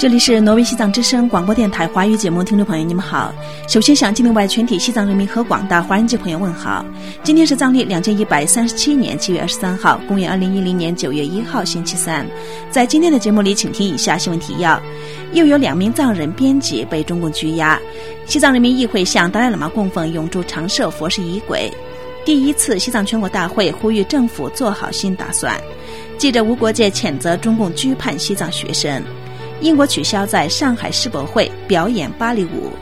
这里是挪威西藏之声广播电台华语节目，听众朋友你们好。首先向境内外全体西藏人民和广大华人界朋友问好。今天是藏历2137年7月23号，公元2010年9月1号星期三。在今天的节目里，请听以下新闻提要。又有2名藏人编辑被中共拘押。西藏人民议会向达赖喇嘛供奉永驻长寿佛事仪轨。第一次西藏全国大会呼吁政府做好新打算。记者吴国界谴责中共拘判西藏学生。英国取消在上海世博会表演芭蕾舞。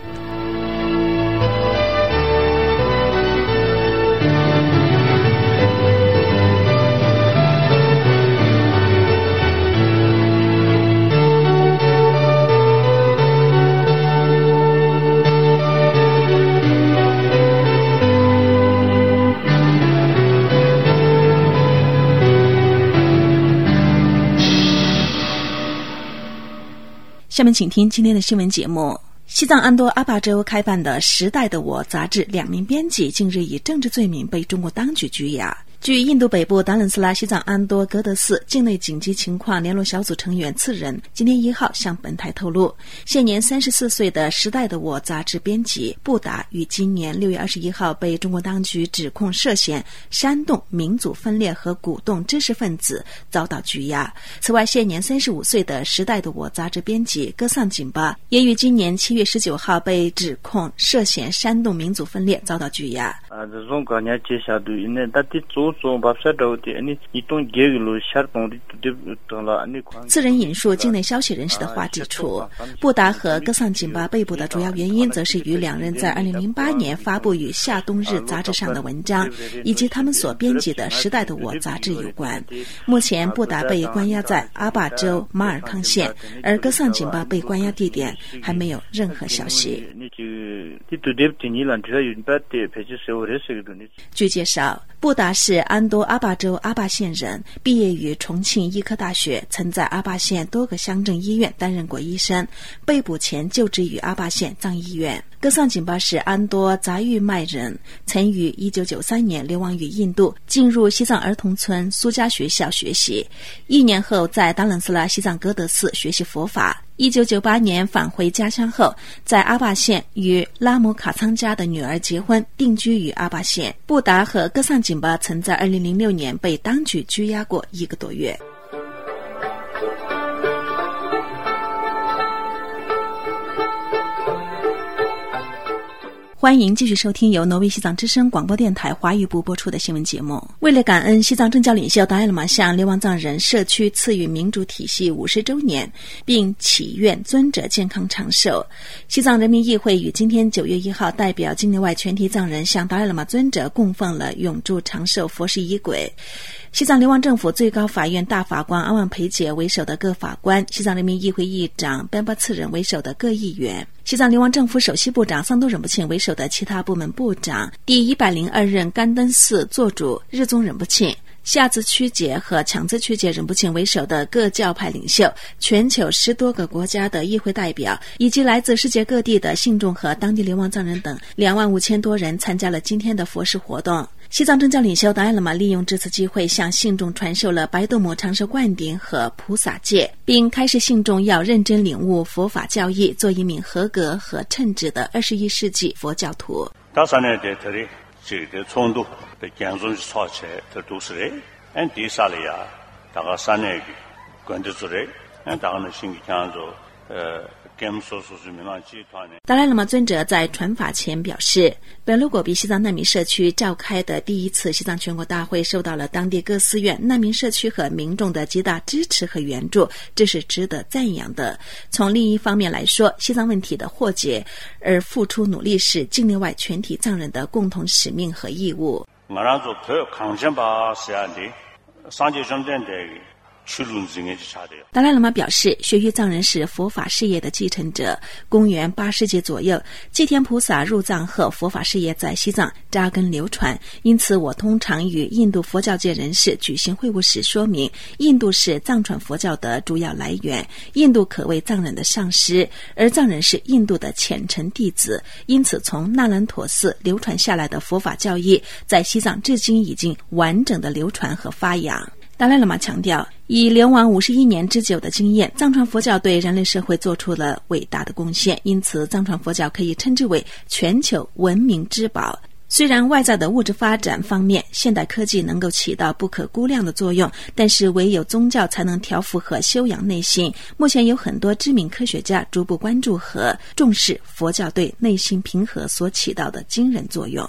下面请听今天的新闻节目。西藏安多阿坝州开办的《时代的我》杂志2名编辑近日以政治罪名被中国当局拘押。据印度北部达伦斯拉西藏安多格德寺境内紧急情况联络小组成员次仁今天1号向本台透露，现年34岁的《时代的我》杂志编辑布达于今年6月21号被中国当局指控涉嫌煽动民族分裂和鼓动知识分子，遭到拘押。此外，现年35岁的《时代的我》杂志编辑戈桑景巴也于今年7月19号被指控涉嫌煽动民族分裂，遭到拘押。次人引述境内消息人士的话指出，布达和戈桑景巴被捕的主要原因则是与2人在2008年发布于《夏冬日》杂志上的文章以及他们所编辑的《时代的我》杂志有关。目前布达被关押在阿坝州马尔康县，而戈桑景巴被关押地点还没有任何消息。据介绍，布达是安多阿坝州阿坝县人，毕业于重庆医科大学，曾在阿坝县多个乡镇医院担任过医生，被捕前就职于阿坝县藏医院。戈桑景巴是安多杂育麦人，曾于1993年流亡于印度，进入西藏儿童村苏家学校学习，1年后在达伦斯拉西藏格德寺学习佛法。1998年返回家乡后，在阿坝县与拉姆卡仓家的女儿结婚，定居于阿坝县。布达和戈桑景巴曾在2006年被当局拘押过1个多月。欢迎继续收听由挪威西藏之声广播电台华语部播出的新闻节目。为了感恩西藏政教领袖达赖喇嘛向流亡藏人社区赐予民主体系50周年，并祈愿尊者健康长寿，西藏人民议会于今天9月1号代表境内外全体藏人向达赖喇嘛尊者供奉了永驻长寿佛事仪轨。西藏流亡政府最高法院大法官阿旺培杰为首的各法官，西藏人民议会议长班巴次仁为首的各议员，西藏流亡政府首席部长桑多忍不庆为首的其他部门部长，第102任甘登寺座主日宗忍不庆，下自区节和强自区节忍不庆为首的各教派领袖，全球10多个国家的议会代表，以及来自世界各地的信众和当地流亡藏人等25000多人参加了今天的佛事活动。西藏政教领袖达赖喇嘛利用这次机会向信众传授了白度母长寿灌顶和菩萨戒，并开示信众要认真领悟佛法教义，做一名合格和称职的21世纪佛教徒。达赖喇嘛尊者在传法前表示，本鲁果比西藏难民社区召开的第1次西藏全国大会受到了当地各寺院、难民社区和民众的极大支持和援助，这是值得赞扬的。从另一方面来说，西藏问题的祸解而付出努力是境内外全体藏人的共同使命和义务。达赖喇嘛表示，学域藏人是佛法事业的继承者。公元8世纪左右，祭天菩萨入藏后，佛法事业在西藏扎根流传，因此我通常与印度佛教界人士举行会晤时说明，印度是藏传佛教的主要来源，印度可谓藏人的上师，而藏人是印度的虔诚弟子，因此从那兰陀寺流传下来的佛法教义在西藏至今已经完整的流传和发扬。 达赖喇嘛强调，以流亡51年之久的经验，藏传佛教对人类社会做出了伟大的贡献，因此藏传佛教可以称之为全球文明之宝。虽然外在的物质发展方面，现代科技能够起到不可估量的作用，但是唯有宗教才能调伏和修养内心。目前有很多知名科学家逐步关注和重视佛教对内心平和所起到的惊人作用。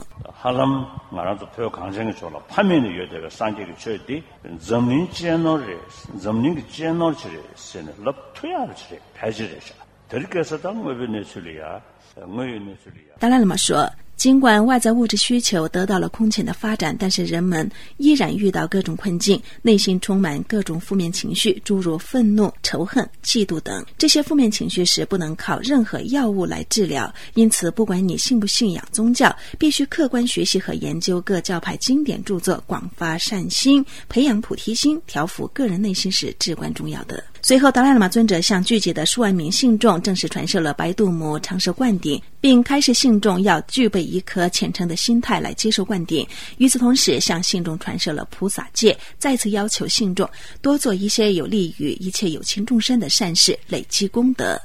达赖喇嘛说，尽管外在物质需求得到了空前的发展，但是人们依然遇到各种困境，内心充满各种负面情绪，诸如愤怒、仇恨、嫉妒等。这些负面情绪是不能靠任何药物来治疗，因此不管你信不信仰宗教，必须客观学习和研究各教派经典著作，广发善心，培养菩提心，调伏个人内心是至关重要的。随后，达赖喇嘛尊者向聚集的数万名信众正式传授了白度母长寿灌顶，并开示信众要具备一颗虔诚的心态来接受灌顶。与此同时，向信众传授了菩萨戒，再次要求信众多做一些有利于一切有情众生的善事，累积功德。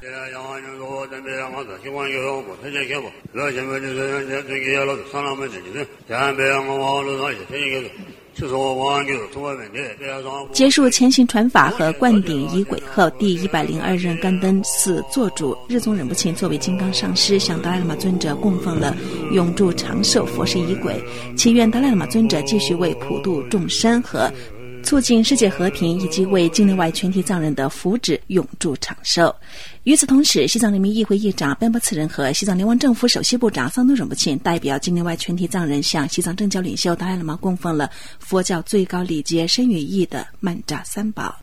结束前行传法和灌顶仪轨后，第102任甘登寺座主日宗仁波切作为金刚上师，向达赖喇嘛尊者供奉了永驻长寿佛事仪轨，祈愿达赖喇嘛尊者继续为普度众生和促进世界和平，以及为境内外全体藏人的福祉永驻长寿。与此同时，西藏人民议会议长班巴次仁和西藏流亡政府首席部长桑东仁波切代表境内外全体藏人，向西藏政教领袖达赖喇嘛供奉了佛教最高礼节身语意的曼扎三宝。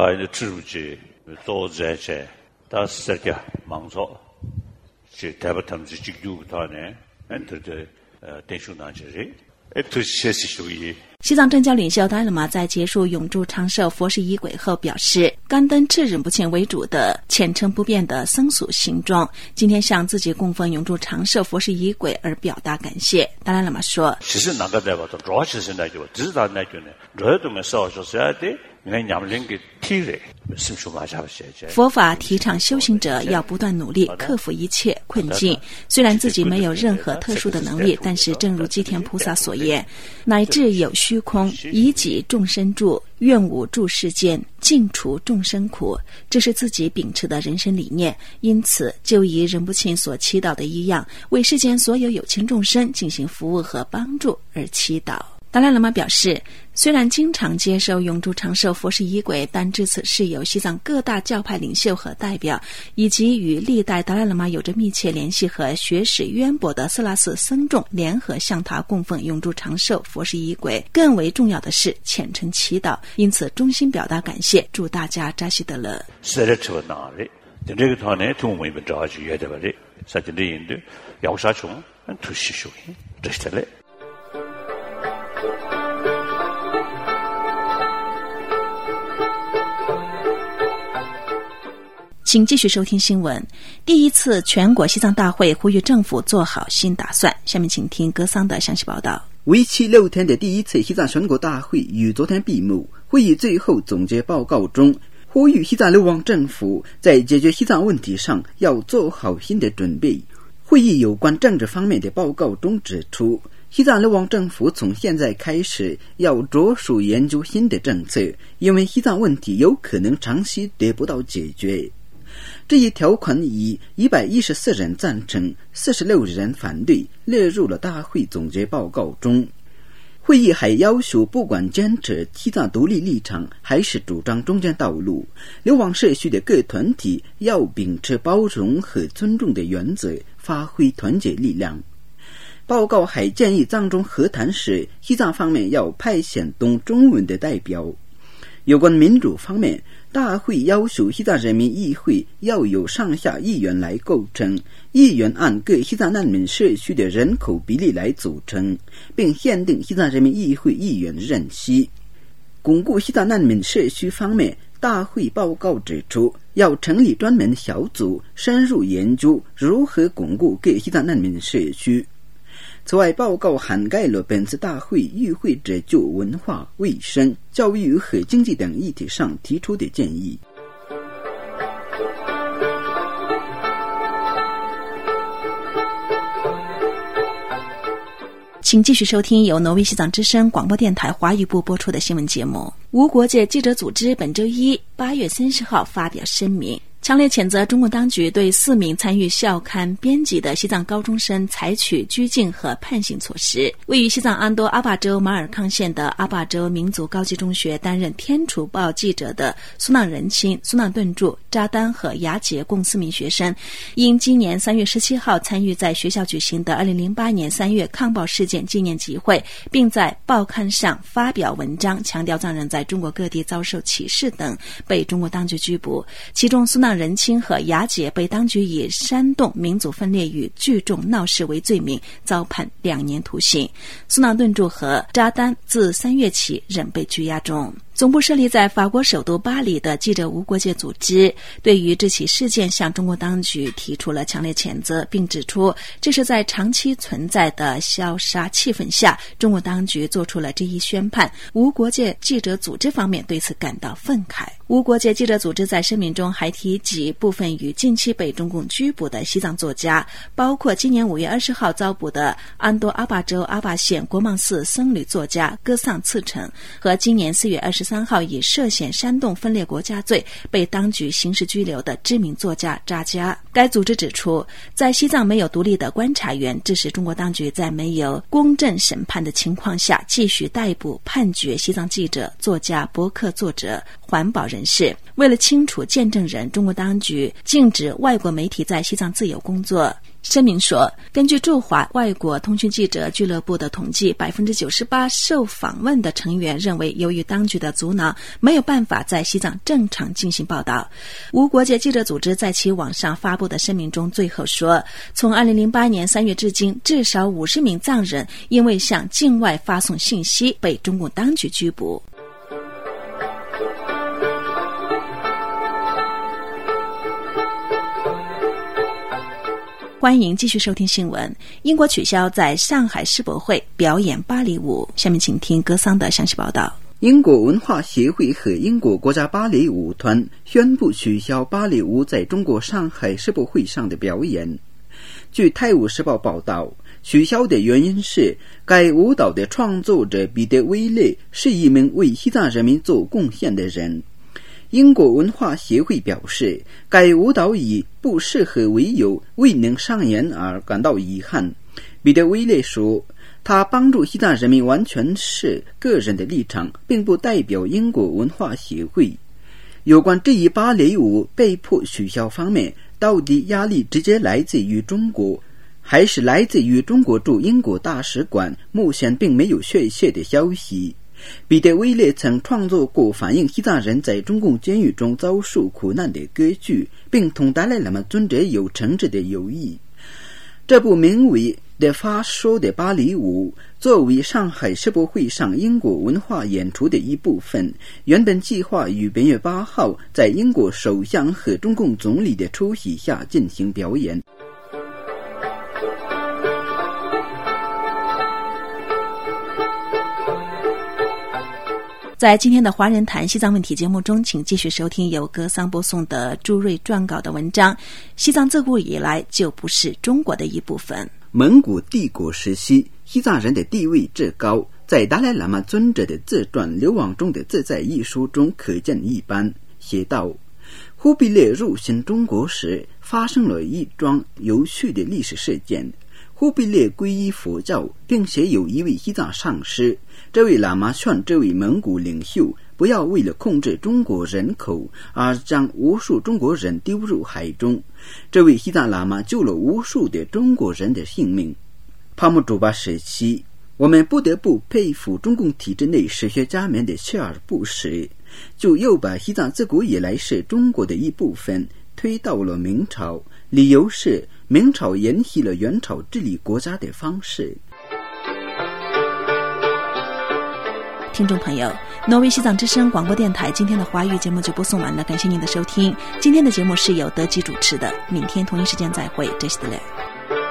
西藏政教领袖达赖喇嘛在结束永驻长寿佛事仪轨后表示，甘登赤仁波切为主的虔诚不变的僧俗信众今天向自己供奉永驻长寿佛事仪轨而表达感谢。达赖喇嘛说，佛法提倡修行者要不断努力，克服一切困境。虽然自己没有任何特殊的能力，但是正如吉田菩萨所言，乃至有虚空，以己众生助，愿无助世间，尽除众生苦，这是自己秉持的人生理念。因此就以仁波切所祈祷的一样，为世间所有有情众生进行服务和帮助而祈祷。达赖喇嘛表示，虽然经常接受永驻长寿佛事仪轨，但至此是由西藏各大教派领袖和代表，以及与历代达赖喇嘛有着密切联系和学识渊博的色拉寺僧众联合向他供奉永驻长寿佛事仪轨。更为重要的是虔诚祈祷，因此衷心表达感谢，祝大家扎西德勒。请继续收听新闻。第一次全国西藏大会呼吁政府做好新打算。下面请听歌桑的详细报道。 为期6天的第一次西藏全国大会于昨天闭幕。会议最后总结报告中，呼吁西藏流亡政府在解决西藏问题上要做好新的准备。会议有关政治方面的报告中指出，西藏流亡政府从现在开始要着手研究新的政策，因为西藏问题有可能长期得不到解决。这一条款以114人赞成，46人反对，列入了大会总结报告中。会议还要求，不管坚持西藏独立立场还是主张中间道路，流亡社区的各团体要秉持包容和尊重的原则，发挥团结力量。报告还建议藏中和谈时，西藏方面要派遣懂中文的代表。有关民主方面，大会要求西藏人民议会要有上下议员来构成，议员按各西藏难民社区的人口比例来组成，并限定西藏人民议会议员任期。巩固西藏难民社区方面，大会报告指出，要成立专门小组，深入研究如何巩固各西藏难民社区。 此外，报告涵盖了本次大会与会者就文化、卫生、教育和经济等议题上提出的建议。 请继续收听由挪威西藏之声广播电台华语部播出的新闻节目。无国界记者组织本周一8月30号发表声明，强烈谴责中国当局对4名参与校刊编辑的西藏高中生采取拘禁和判刑措施。位于西藏安多阿坝州马尔康县的阿坝州民族高级中学担任天楚报记者的苏纳仁钦、苏纳顿柱、扎丹和雅杰共4名学生，因今年3月17号参与在学校举行的2008年3月抗暴事件纪念集会，并在报刊上发表文章强调藏人在中国各地遭受歧视等，被中国当局拘捕。其中苏纳仁钦和雅杰被当局以煽动民族分裂与聚众闹事为罪名遭判2年徒刑。苏纳顿柱和扎丹自3月起仍被拘押中。总部设立在法国首都巴黎的记者无国界组织对于这起事件向中国当局提出了强烈谴责，并指出这是在长期存在的消杀气氛下，中国当局做出了这一宣判。无国界记者组织方面对此感到愤慨。无国界记者组织在声明中还提及部分与近期被中共拘捕的西藏作家，包括今年5月20号遭捕的安多阿坝州阿坝县国mạng寺僧侣作家歌桑次成，和今年4月23号以涉嫌煽动分裂国家罪被当局刑事拘留的知名作家扎加。该组织指出，在西藏没有独立的观察员，致使中国当局在没有公正审判的情况下继续逮捕判决西藏记者、作家、博客作者、环保人士。为了清除见证人，中国当局禁止外国媒体在西藏自由工作。声明说，根据驻华外国通讯记者俱乐部的统计，98%受访问的成员认为，由于当局的阻挠，没有办法在西藏正常进行报道。无国界记者组织在其网上发布的声明中最后说，从2008年3月至今，至少50名藏人因为向境外发送信息被中共当局拘捕。欢迎继续收听新闻。英国取消在上海世博会表演芭蕾舞。下面请听歌桑的详细报道。 英国文化协会和英国国家芭蕾舞团宣布取消芭蕾舞在中国上海世博会上的表演。据《泰晤士报》报道，取消的原因是该舞蹈的创作者彼得·威勒是一名为西藏人民做贡献的人。英国文化协会表示，该舞蹈以不适合为由未能上演而感到遗憾。彼得·威勒说，他帮助西藏人民完全是个人的立场，并不代表英国文化协会。有关这一芭蕾舞被迫取消方面，到底压力直接来自于中国，还是来自于中国驻英国大使馆，目前并没有确切的消息。彼得·威勒曾创作过反映西藏人在中共监狱中遭受苦难的歌剧，并同达赖喇嘛尊者有诚挚的友谊。这部名为《The Fast Show》的芭蕾舞作为上海世博会上英国文化演出的一部分，原本计划于本月8号在英国首相和中共总理的出席下进行表演。 在今天的华人谈西藏问题节目中，请继续收听由歌桑播送的朱瑞撰稿的文章。西藏自古以来就不是中国的一部分。 蒙古帝国时期，西藏人的地位至高，在达赖喇嘛尊者的自传《流亡中的自在》一书中可见一斑，写道：忽必烈入侵中国时，发生了一桩有趣的历史事件。忽必烈皈依佛教，并且有一位西藏上师。这位喇嘛劝这位蒙古领袖不要为了控制中国人口而将无数中国人丢入海中。这位西藏喇嘛救了无数的中国人的性命。帕木主巴时期，我们不得不佩服中共体制内史学家们的锲而不舍，就又把西藏自古以来是中国的一部分推到了明朝，理由是明朝沿袭了元朝治理国家的方式。 听众朋友，挪威西藏之声广播电台今天的华语节目就播送完了，感谢您的收听。今天的节目是由德基主持的，明天同一时间再会，这是德勒。